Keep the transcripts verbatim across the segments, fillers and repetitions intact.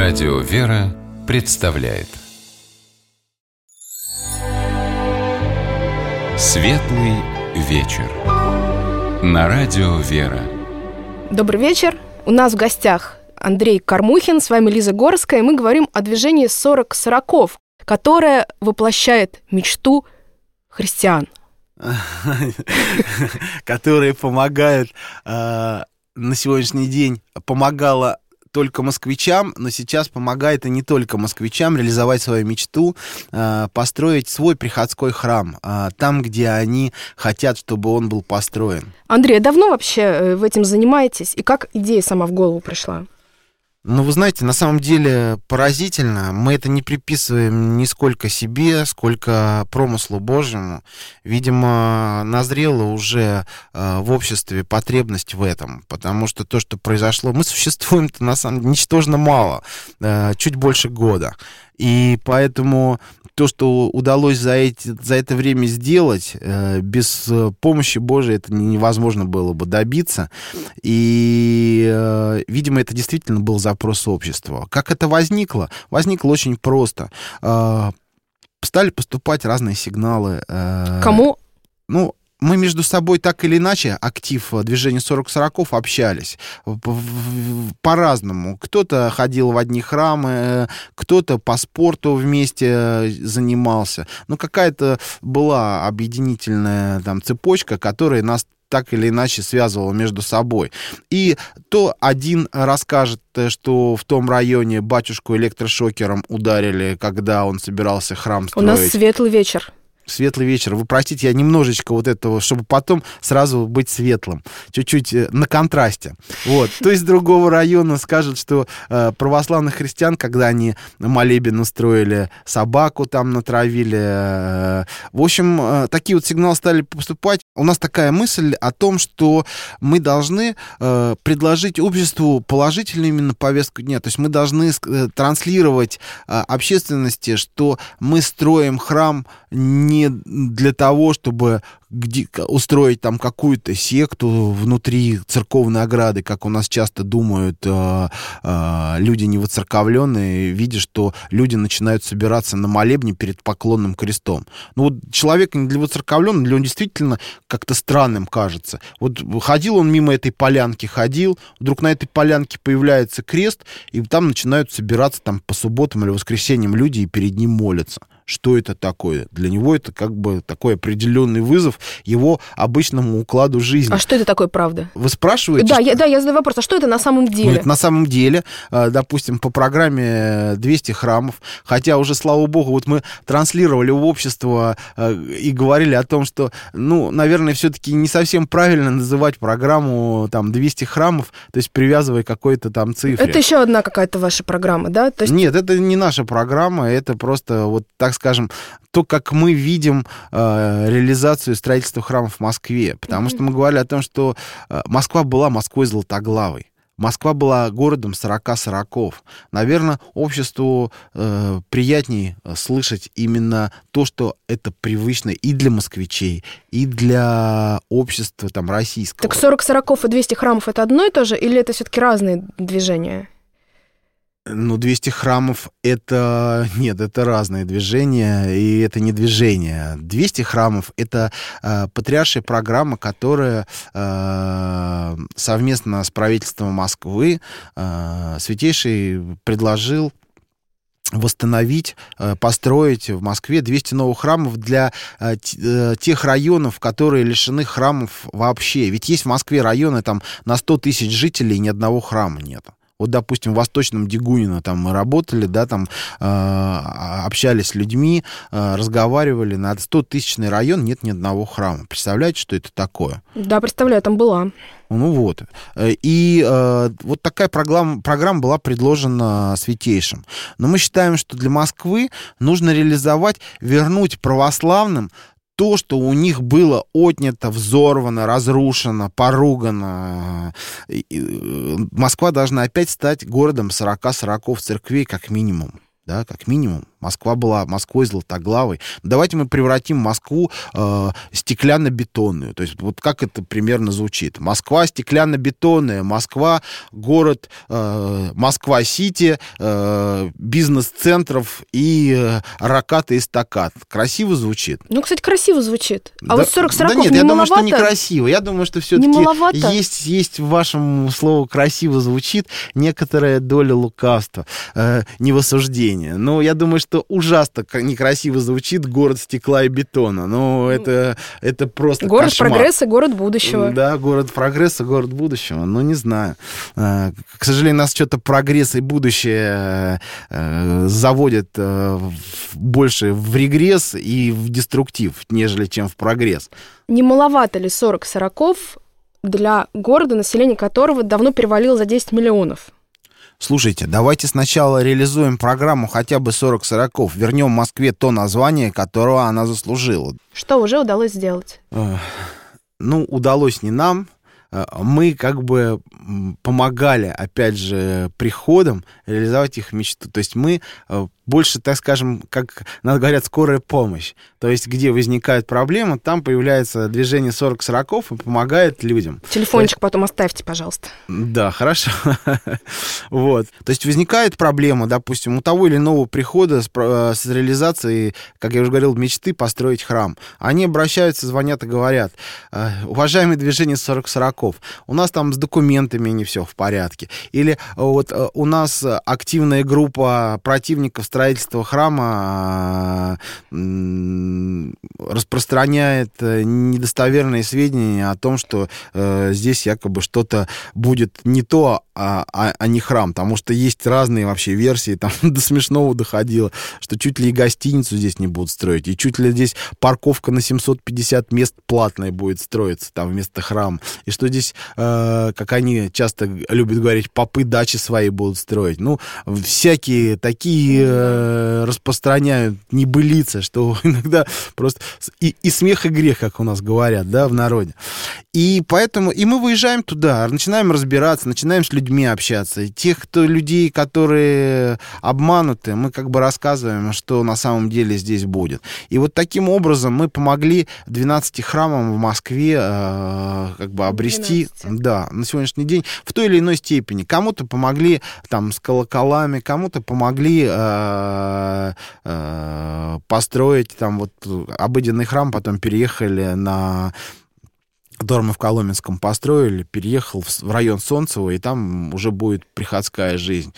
Радио «Вера» представляет Светлый вечер на Радио «Вера». Добрый вечер. У нас в гостях Андрей Кормухин, с вами Лиза Горская, и мы говорим о движении сорок сороков, которое воплощает мечту христиан. Которые помогают на сегодняшний день, помогала только москвичам, но сейчас помогает и не только москвичам реализовать свою мечту, построить свой приходской храм, там, где они хотят, чтобы он был построен. Андрей, давно вообще вы этим занимаетесь? И как идея сама в голову пришла? Ну, вы знаете, на самом деле поразительно. Мы это не приписываем ни сколько себе, сколько промыслу Божьему. Видимо, назрела уже э, в обществе потребность в этом, потому что то, что произошло, мы существуем-то на самом деле ничтожно мало, э, чуть больше года. И поэтому то, что удалось за, эти, за это время сделать, э, без помощи Божией это невозможно было бы добиться. И, э, видимо, это действительно был запрос общества. Как это возникло? Возникло очень просто. Э, стали поступать разные сигналы. Э, Кому? Ну, мы между собой так или иначе, актив движения сорок сороков, общались по-разному. Кто-то ходил в одни храмы, кто-то по спорту вместе занимался. Но какая-то была объединительная там цепочка, которая нас так или иначе связывала между собой. И то один расскажет, что в том районе батюшку электрошокером ударили, когда он собирался храм строить. У нас светлый вечер. Светлый вечер. Вы простите, я немножечко вот этого, чтобы потом сразу быть светлым. Чуть-чуть на контрасте. Вот. То есть с другого района скажут, что э, православных христиан, когда они молебен устроили, собаку там натравили. Э, в общем, э, такие вот сигналы стали поступать. У нас такая мысль о том, что мы должны э, предложить обществу положительную именно повестку дня. То есть мы должны э, транслировать э, общественности, что мы строим храм не не для того, чтобы где, устроить там какую-то секту внутри церковной ограды, как у нас часто думают э, э, люди невоцерковленные, видя, что люди начинают собираться на молебне перед поклонным крестом. Ну вот человек не для воцерковленного, для он действительно как-то странным кажется. Вот ходил он мимо этой полянки, ходил, вдруг на этой полянке появляется крест, и там начинают собираться там по субботам или воскресеньям люди и перед ним молятся. Что это такое? Для него это как бы такой определенный вызов его обычному укладу жизни. А что это такое, правда? Вы спрашиваете? Да, что... я, да, я задаю вопрос. А что это на самом деле? Ну, это на самом деле, допустим, по программе двести храмов, хотя уже, слава богу, вот мы транслировали в общество и говорили о том, что, ну, наверное, все-таки не совсем правильно называть программу там двести храмов, то есть привязывая к какой-то там цифре. Это еще одна какая-то ваша программа, да? То есть... Нет, это не наша программа, это просто вот так скажем, то, как мы видим э, реализацию строительства храмов в Москве. Потому mm-hmm. что мы говорили о том, что э, Москва была Москвой златоглавой. Москва была городом сорока сороков. Наверное, обществу э, приятнее слышать именно то, что это привычно и для москвичей, и для общества там, российского. Так сорок сороков и двести храмов — это одно и то же, или это все-таки разные движения? Ну, двести храмов — это... Нет, это разные движения, и это не движение. двести храмов — это э, патриаршая программа, которая э, совместно с правительством Москвы э, Святейший предложил восстановить, построить в Москве двести новых храмов для тех районов, которые лишены храмов вообще. Ведь есть в Москве районы там на сто тысяч жителей, и ни одного храма нет. Вот, допустим, в Восточном Дегунино там мы работали, да, там э, общались с людьми, э, разговаривали. На стотысячный район нет ни одного храма. Представляете, что это такое? Да, представляю, там была. Ну вот. И э, вот такая программа, программа была предложена Святейшим. Но мы считаем, что для Москвы нужно реализовать, вернуть православным то, что у них было отнято, взорвано, разрушено, поругано. Москва должна опять стать городом сорока сороков церквей, как минимум. Да, как минимум. Москва была Москвой златоглавой. Давайте мы превратим Москву э, стеклянно-бетонную. То есть вот как это примерно звучит. Москва стеклянно-бетонная, Москва город, э, Москва-Сити, э, бизнес-центров и э, ракат и эстакад. Красиво звучит? Ну, кстати, красиво звучит. А да, вот сорок сороков да нет, не я маловато? думаю, что некрасиво. Я думаю, что все-таки есть, есть в вашем слову «красиво» звучит некоторая доля лукавства, э, не в осуждении. Но я думаю, что ужасно некрасиво звучит город стекла и бетона. Ну, это, это просто город кошмар. Прогресса, город будущего. Да, город прогресса, город будущего. Ну, не знаю. К сожалению, нас что-то прогресс и будущее заводят больше в регресс и в деструктив, нежели чем в прогресс. Не маловато ли сорок сороков для города, население которого давно перевалило за десять миллионов? Слушайте, давайте сначала реализуем программу хотя бы сорок сороков. Вернем Москве то название, которого она заслужила. Что уже удалось сделать? Ну, удалось не нам. Мы как бы помогали, опять же, приходам реализовать их мечту. То есть мы больше, так скажем, как нас говорят, скорая помощь. То есть где возникает проблема, там появляется движение сорок сороков и помогает людям. Телефончик есть... потом оставьте, пожалуйста. Да, хорошо. Вот. То есть возникает проблема, допустим, у того или иного прихода с, с реализацией, как я уже говорил, мечты построить храм. Они обращаются, звонят и говорят: уважаемые движение сорок сороков, у нас там с документами не все в порядке. Или вот у нас активная группа противников строительства храма распространяет недостоверные сведения о том, что э, здесь якобы что-то будет не то, а, а, а не храм. Потому что есть разные вообще версии, там до смешного доходило, что чуть ли и гостиницу здесь не будут строить, и чуть ли здесь парковка на семьсот пятьдесят мест платная будет строиться там вместо храма, и что здесь, э, как они часто любят говорить, попы дачи свои будут строить. Ну, всякие такие э, распространяют небылицы, что иногда просто и, и смех, и грех, как у нас говорят, да, в народе. И поэтому, и мы выезжаем туда, начинаем разбираться, начинаем с людьми общаться. И тех, кто людей, которые обмануты, мы как бы рассказываем, что на самом деле здесь будет. И вот таким образом мы помогли двенадцати храмам в Москве э, как бы обрести, двенадцать да, на сегодняшний день в той или иной степени. Кому-то помогли там с колоколами, кому-то помогли э, э, построить там вот обыденный храм, потом переехали на... который мы в Коломенском построили, переехал в район Солнцево, и там уже будет приходская жизнь.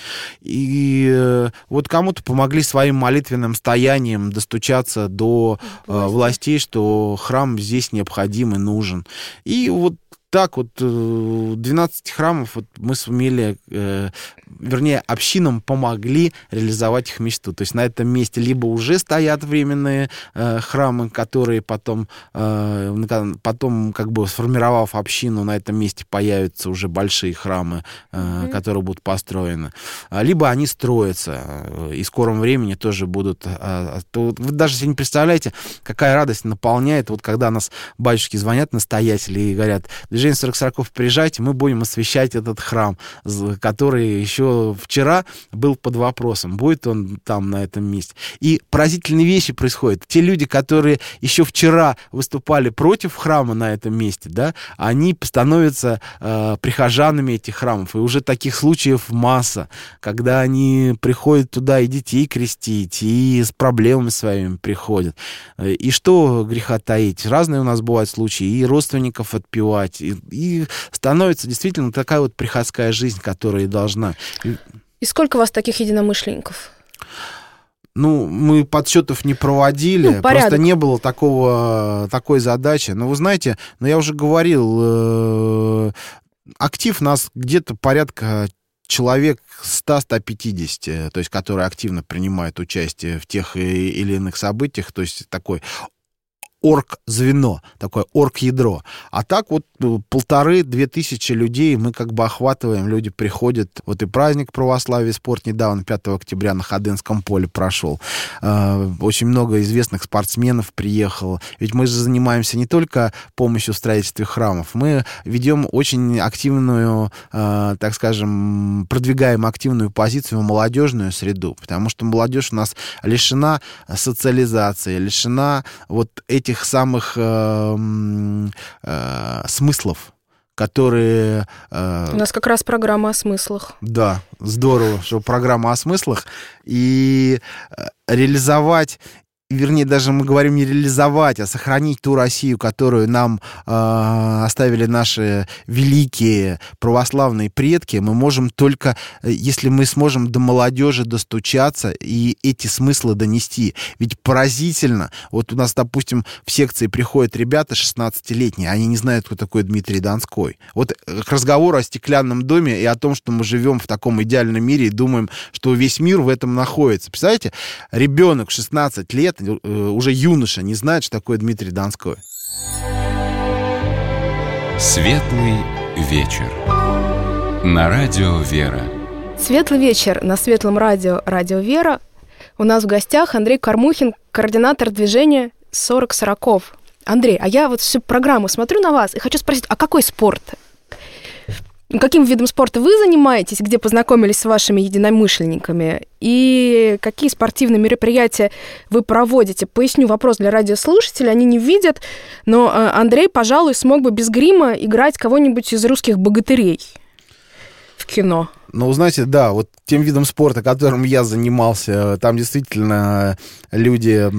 И э, вот кому-то помогли своим молитвенным стоянием достучаться до э, властей, что храм здесь необходим и нужен. И вот так вот двенадцать храмов вот мы сумели, э, вернее, общинам помогли реализовать их мечту. То есть на этом месте либо уже стоят временные э, храмы, которые потом, э, потом, как бы сформировав общину, на этом месте появятся уже большие храмы, э, mm-hmm. которые будут построены. Либо они строятся, э, и в скором времени тоже будут... Э, то, вы даже себе не представляете, какая радость наполняет, вот когда нас батюшки звонят, настоятели, и говорят: движение сорок сороков, приезжайте, мы будем освещать этот храм, который еще вчера был под вопросом, будет он там на этом месте. И поразительные вещи происходят. Те люди, которые еще вчера выступали против храма на этом месте, да, они становятся э, прихожанами этих храмов. И уже таких случаев масса, когда они приходят туда и детей крестить, и с проблемами своими приходят. И что греха таить? Разные у нас бывают случаи, и родственников отпевать, и И становится действительно такая вот приходская жизнь, которая и должна. И сколько у вас таких единомышленников? Ну, мы подсчетов не проводили, ну, просто не было такого, такой задачи. Но вы знаете, ну, я уже говорил, э, актив нас где-то порядка человек сто - сто пятьдесят, то есть которые активно принимают участие в тех или иных событиях, то есть такой орг-звено, такое орг-ядро. А так вот полторы-две тысячи людей мы как бы охватываем, люди приходят. Вот и праздник православия и спорт недавно, пятого октября, на Ходынском поле прошел. Очень много известных спортсменов приехало. Ведь мы же занимаемся не только помощью в строительстве храмов, мы ведем очень активную, так скажем, продвигаем активную позицию в молодежную среду, потому что молодежь у нас лишена социализации, лишена вот этих самых э, э, смыслов, которые... Э, У нас как раз программа о смыслах. Да, здорово, что программа о смыслах. И э, реализовать... Вернее, даже мы говорим не реализовать, а сохранить ту Россию, которую нам э, оставили наши великие православные предки, мы можем только, если мы сможем до молодежи достучаться и эти смыслы донести. Ведь поразительно, вот у нас, допустим, в секции приходят ребята шестнадцатилетние, они не знают, кто такой Дмитрий Донской. Вот к разговору о стеклянном доме и о том, что мы живем в таком идеальном мире и думаем, что весь мир в этом находится. Представляете, ребенок шестнадцать лет, уже юноша, не знает, что такое Дмитрий Донской. Светлый вечер. На радио «Вера». Светлый вечер на Светлом радио «Радио Вера». У нас в гостях Андрей Кармухин, координатор движения сорок сороков. Андрей, а я вот всю программу смотрю на вас и хочу спросить, а какой спорт? Каким видом спорта вы занимаетесь, где познакомились с вашими единомышленниками, и какие спортивные мероприятия вы проводите? Поясню вопрос для радиослушателей, они не видят, но Андрей, пожалуй, смог бы без грима играть кого-нибудь из русских богатырей в кино. Ну, знаете, да, вот тем видом спорта, которым я занимался, там действительно люди...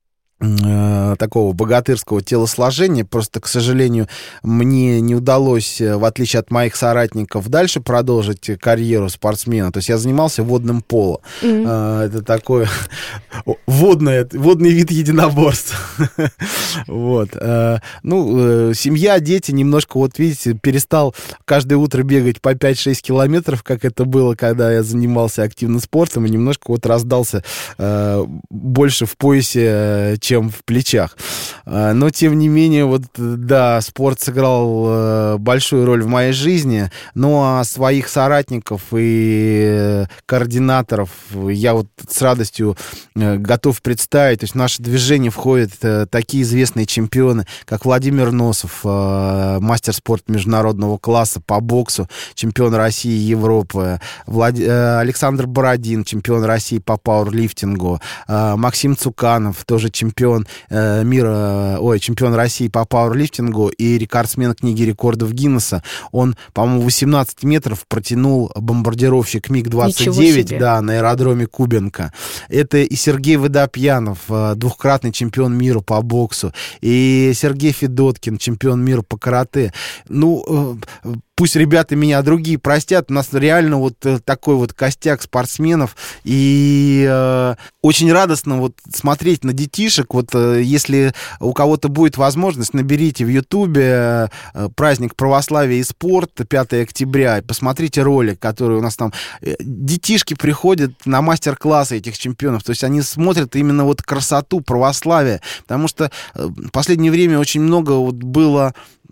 такого богатырского телосложения. Просто, к сожалению, мне не удалось, в отличие от моих соратников, дальше продолжить карьеру спортсмена. То есть я занимался водным поло. Mm-hmm. Это такой водный, водный вид единоборств. Вот. Ну, семья, дети немножко, вот видите, перестал каждое утро бегать по пять-шесть километров, как это было, когда я занимался активно спортом, и немножко вот раздался больше в поясе, чем в плечах. Но, тем не менее, вот, да, спорт сыграл большую роль в моей жизни, ну, а своих соратников и координаторов я вот с радостью готов представить. То есть в наше движение входят такие известные чемпионы, как Владимир Носов, мастер спорта международного класса по боксу, чемпион России и Европы, Влад... Александр Бородин, чемпион России по пауэрлифтингу, Максим Цуканов, тоже чемпион мира, ой, чемпион России по пауэрлифтингу и рекордсмен книги рекордов Гиннесса. Он, по-моему, восемнадцать метров протянул бомбардировщик миг двадцать девять, да, на аэродроме Кубинка. Это и Сергей Водопьянов, двухкратный чемпион мира по боксу, и Сергей Федоткин, чемпион мира по карате. Ну, пусть ребята меня другие простят, у нас реально вот такой вот костяк спортсменов, и э, очень радостно вот смотреть на детишек. Вот э, если у кого-то будет возможность, наберите в Ютубе э, праздник православия и спорта пятого октября, и посмотрите ролик, который у нас там. Э, детишки приходят на мастер-классы этих чемпионов, то есть они смотрят именно вот красоту православия, потому что э, в последнее время очень много вот было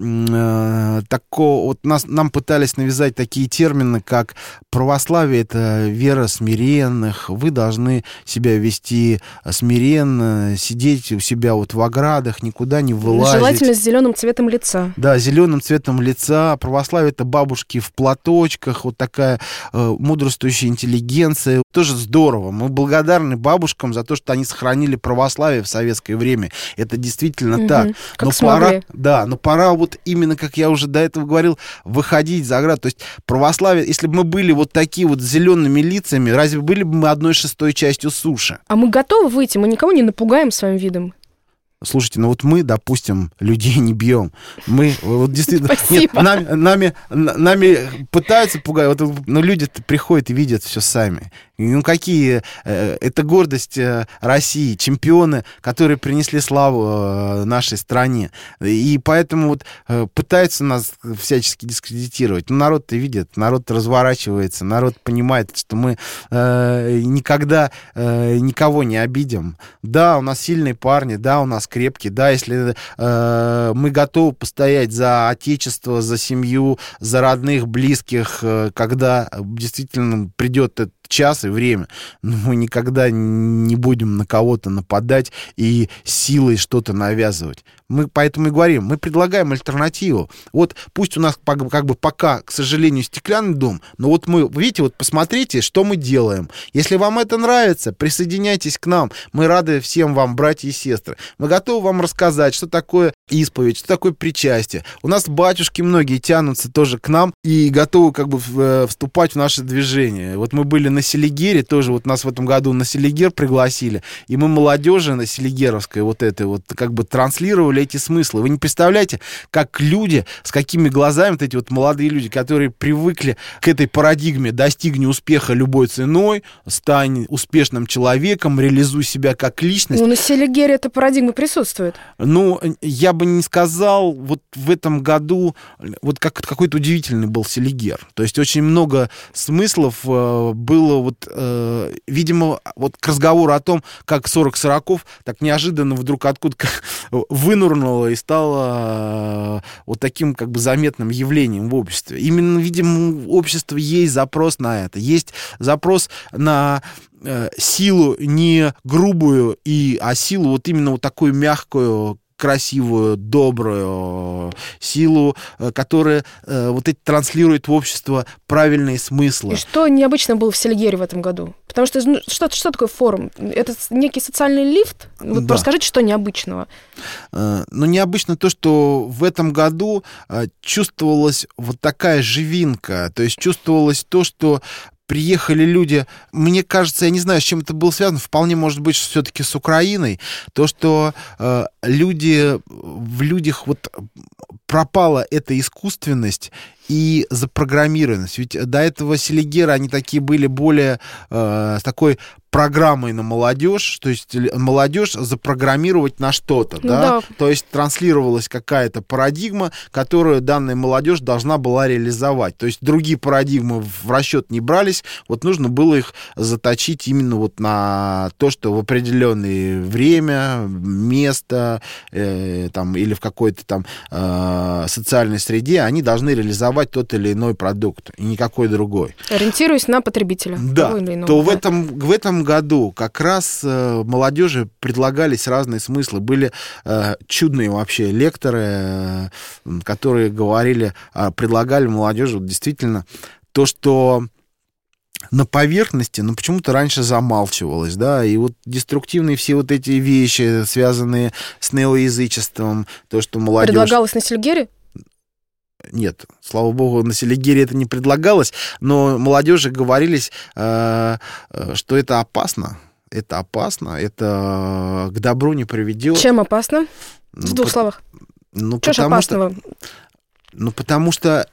такого, вот нас, нам пытались навязать такие термины, как православие — это вера смиренных, вы должны себя вести смиренно, сидеть у себя вот в оградах, никуда не вылазить. Желательно с зеленым цветом лица. Да, зеленым цветом лица. Православие — это бабушки в платочках, вот такая э, мудрствующая интеллигенция. Тоже здорово. Мы благодарны бабушкам за то, что они сохранили православие в советское время. Это действительно угу, так. Как но смогли. пора, да, но пора вот именно, как я уже до этого говорил, выходить за ограду. То есть православие, если бы мы были вот такие вот зелеными лицами, разве были бы мы одной шестой частью суши? А мы готовы выйти? Мы никого не напугаем своим видом? Слушайте, ну вот мы, допустим, людей не бьем. Мы вот действительно... Спасибо. Нет, нами, нами, нами пытаются пугать, вот, но люди приходят и видят все сами. Ну, какие? Это гордость России, чемпионы, которые принесли славу нашей стране. И поэтому вот пытаются нас всячески дискредитировать. Но народ-то видит, народ разворачивается, народ понимает, что мы никогда никого не обидим. Да, у нас сильные парни, да, у нас крепкие, да, если мы готовы постоять за отечество, за семью, за родных, близких, когда действительно придет этот час и время, но мы никогда не будем на кого-то нападать и силой что-то навязывать. Мы поэтому и говорим, мы предлагаем альтернативу. Вот пусть у нас как бы пока, к сожалению, стеклянный дом, но вот мы, видите, вот посмотрите, что мы делаем. Если вам это нравится, присоединяйтесь к нам. Мы рады всем вам, братья и сестры. Мы готовы вам рассказать, что такое исповедь, что такое причастие. У нас батюшки многие тянутся тоже к нам и готовы как бы вступать в наше движение. Вот мы были на Селигере, тоже вот нас в этом году на Селигер пригласили, и мы молодежи на селигеровской вот этой вот как бы транслировали эти смыслы. Вы не представляете, как люди, с какими глазами вот эти вот молодые люди, которые привыкли к этой парадигме «достигни успеха любой ценой», «стань успешным человеком», «реализуй себя как личность». Ну, на Селигере эта парадигма присутствует. Ну, я бы не сказал, вот в этом году вот как, какой-то удивительный был Селигер. То есть очень много смыслов э, было вот, э, видимо, вот к разговору о том, как сорок сороков так неожиданно вдруг откуда-то вынурнуло и стало э, вот таким как бы заметным явлением в обществе. Именно, видимо, у общества есть запрос на это. Есть запрос на э, силу не грубую, и, а силу вот именно вот такую мягкую, красивую, добрую силу, которая э, вот эти транслирует в общество правильные смыслы. И что необычно было в Селигере в этом году? Потому что ну, что, что такое форум? Это некий социальный лифт? Вот да. Расскажите, что необычного? Э, ну, необычно то, что в этом году э, чувствовалась вот такая живинка, то есть чувствовалось то, что приехали люди, мне кажется, я не знаю, с чем это было связано, вполне может быть все-таки с Украиной, то, что э, люди, в людях вот пропала эта искусственность и запрограммированность. Ведь до этого Селигера они такие были более э, с такой программой на молодежь, то есть молодежь запрограммировать на что-то, ну, да? Да. То есть транслировалась какая-то парадигма, которую данная молодежь должна была реализовать. То есть другие парадигмы в расчет не брались, вот нужно было их заточить именно вот на то, что в определенное время, место э, там, или в какой-то там э, социальной среде они должны реализовать тот или иной продукт, и никакой другой. Ориентируясь на потребителя. Да, то в этом, в этом году как раз э, молодежи предлагались разные смыслы. Были э, чудные вообще лекторы, э, которые говорили, э, предлагали молодежи вот, действительно то, что на поверхности, но почему-то раньше замалчивалось, да, и вот деструктивные все вот эти вещи, связанные с неоязычеством, то, что молодежь... Предлагалось на Селигере? Нет, слава богу, на Селигере это не предлагалось, но молодежи говорились, э, что это опасно, это опасно, это к добру не приведет. Чем опасно? В ну, двух по... словах. Ну, что ж опасного? Что... Ну, потому что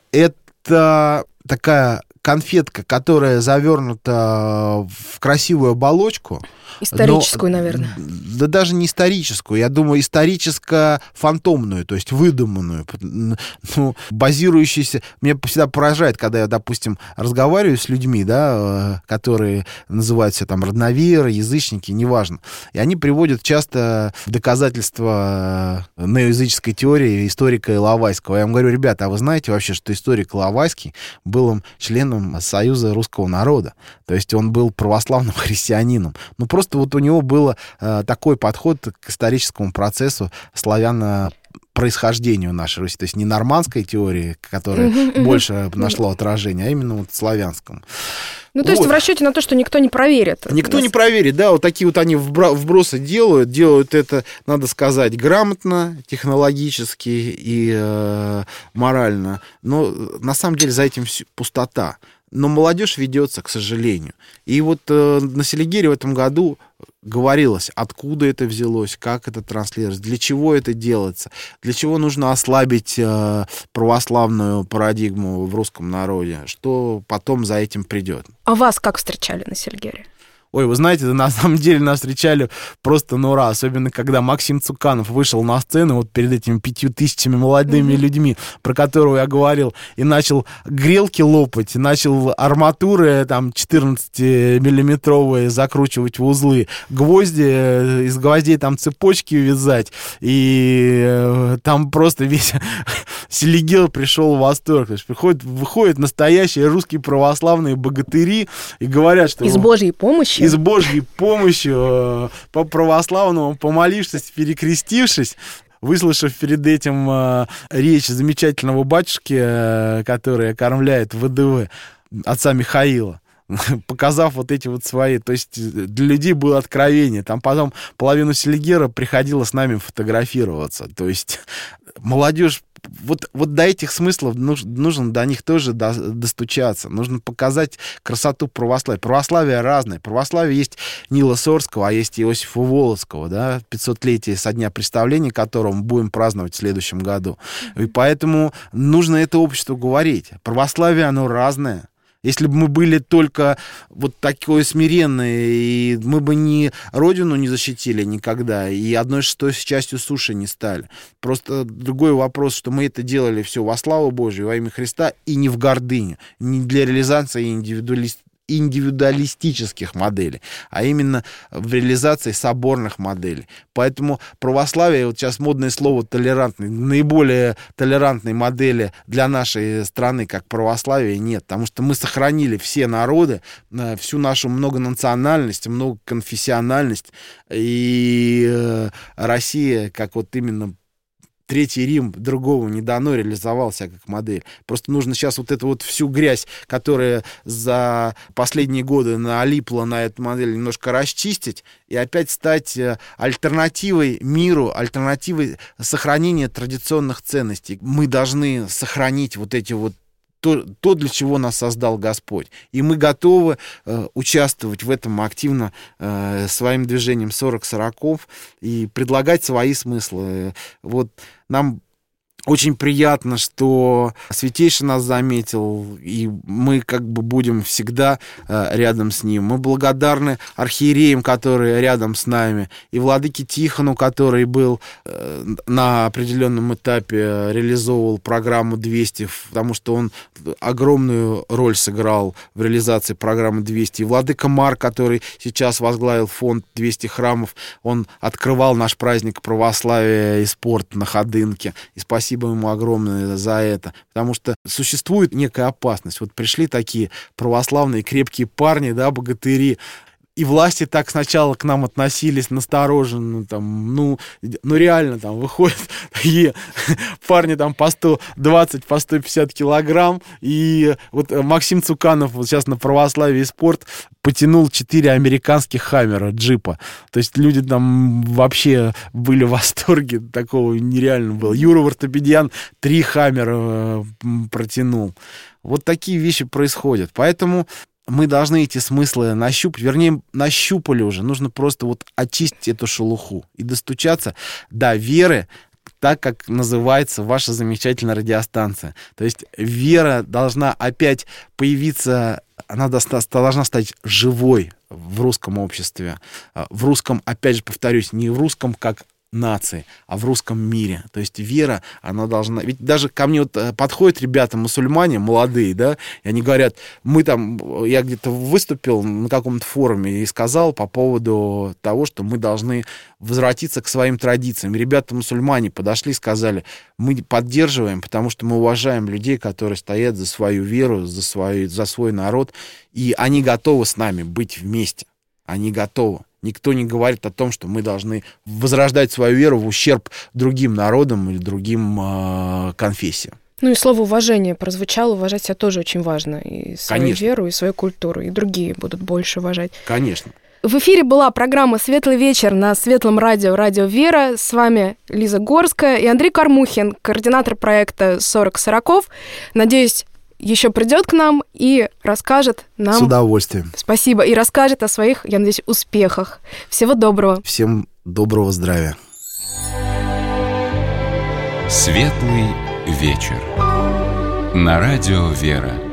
это такая конфетка, которая завернута в красивую оболочку. Историческую, но, наверное. Да даже не историческую, я думаю, историческо-фантомную, то есть выдуманную, ну, базирующуюся... Меня всегда поражает, когда я, допустим, разговариваю с людьми, да, которые называют себя там родноверы, язычники, неважно, и они приводят часто доказательства неоязыческой теории историка Иловайского. Я им говорю, ребята, а вы знаете вообще, что историк Иловайский был членом Союза русского народа, то есть он был православным христианином. Ну, просто вот у него был э, такой подход к историческому процессу славяно происхождению нашей Руси, то есть не нормандской теории, которая uh-huh, uh-huh. больше нашла отражение, а именно вот славянскому. Ну, то вот. Есть в расчете на то, что никто не проверит. Никто не проверит, да, вот такие вот они вбросы делают, делают это, надо сказать, грамотно, технологически и э, морально, но на самом деле за этим пустота. Но молодежь ведется, к сожалению. И вот э, на Селигере в этом году говорилось, откуда это взялось, как это транслируется, для чего это делается, для чего нужно ослабить э, православную парадигму в русском народе, что потом за этим придет. А вас как встречали на Селигере? Ой, вы знаете, на самом деле нас встречали просто на ура, особенно когда Максим Цуканов вышел на сцену вот перед этими пятью тысячами молодыми mm-hmm. людьми, про которого я говорил, и начал грелки лопать, и начал арматуры там четырнадцатимиллиметровые закручивать в узлы, гвозди, из гвоздей там цепочки вязать, и там просто весь Селигер пришел в восторг. То есть приходят, выходят настоящие русские православные богатыри и говорят, что... И с Божьей помощью. И с Божьей помощью, по православному, помолившись, перекрестившись, выслушав перед этим э, речь замечательного батюшки, э, который окормляет ВДВ, отца Михаила, показав вот эти вот свои, то есть для людей было откровение. Там потом половину Селигера приходило с нами фотографироваться. То есть молодежь, вот, вот до этих смыслов нужно, нужно до них тоже до, достучаться. Нужно показать красоту православия. Православие разное. Православие есть Нила Сорского, а есть Иосифа Волоцкого, да, пятисотлетие со дня представления, которого мы будем праздновать в следующем году. И поэтому нужно это обществу говорить. Православие, оно разное. Если бы мы были только вот такое смиренное, и мы бы ни Родину не защитили никогда, и одной шестой частью суши не стали. Просто другой вопрос, что мы это делали все во славу Божию, во имя Христа, и не в гордыне, не для реализации индивидуалистов, индивидуалистических моделей, а именно в реализации соборных моделей. Поэтому православие, вот сейчас модное слово толерантный, наиболее толерантной модели для нашей страны, как православие, нет, потому что мы сохранили все народы, всю нашу многонациональность, многоконфессиональность, и Россия, как вот именно Третий Рим, другого не дано, реализовался как модель. Просто нужно сейчас вот эту вот всю грязь, которая за последние годы налипла на эту модель, немножко расчистить и опять стать альтернативой миру, альтернативой сохранения традиционных ценностей. Мы должны сохранить вот эти вот То, то, для чего нас создал Господь. И мы готовы э, участвовать в этом активно э, своим движением сорок сороков и предлагать свои смыслы. Вот нам очень приятно, что Святейший нас заметил, и мы как бы будем всегда э, рядом с ним. Мы благодарны архиереям, которые рядом с нами, и владыке Тихону, который был э, на определенном этапе, реализовывал программу двести, потому что он огромную роль сыграл в реализации программы двести. И владыка Марк, который сейчас возглавил фонд двести храмов, он открывал наш праздник православия и спорта на Ходынке. И спасибо Спасибо ему огромное за это, потому что существует некая опасность. Вот пришли такие православные крепкие парни, да, богатыри, и власти так сначала к нам относились настороженно, там, ну, ну реально, там, выходят такие парни там по сто двадцать, по сто пятьдесят килограмм, и вот Максим Цуканов вот сейчас на православие и спорт потянул четыре американских хаммера, джипа, то есть люди там вообще были в восторге, такого нереально было. Юра Вартопедьян три хаммера протянул. Вот такие вещи происходят, поэтому мы должны эти смыслы нащупать, вернее, нащупали уже. Нужно просто вот очистить эту шелуху и достучаться до веры, так, как называется ваша замечательная радиостанция. То есть вера должна опять появиться, она должна стать живой в русском обществе. В русском, опять же, повторюсь, не в русском как нации, а в русском мире. То есть вера, она должна... Ведь даже ко мне вот подходят ребята, мусульмане, молодые, да, и они говорят, мы там... Я где-то выступил на каком-то форуме и сказал по поводу того, что мы должны возвратиться к своим традициям. Ребята-мусульмане подошли, сказали, мы поддерживаем, потому что мы уважаем людей, которые стоят за свою веру, за свой, за свой народ, и они готовы с нами быть вместе. Они готовы. Никто не говорит о том, что мы должны возрождать свою веру в ущерб другим народам или другим э, конфессиям. Ну и слово «уважение» прозвучало. Уважать себя тоже очень важно. И свою Конечно. Веру, и свою культуру. И другие будут больше уважать. Конечно. В эфире была программа «Светлый вечер» на Светлом радио «Радио Вера». С вами Лиза Горская и Андрей Кормухин, координатор проекта сорок сороков. Надеюсь, еще придет к нам и расскажет нам... С удовольствием. Спасибо. И расскажет о своих, я надеюсь, успехах. Всего доброго. Всем доброго здравия. Светлый вечер. На радио «Вера».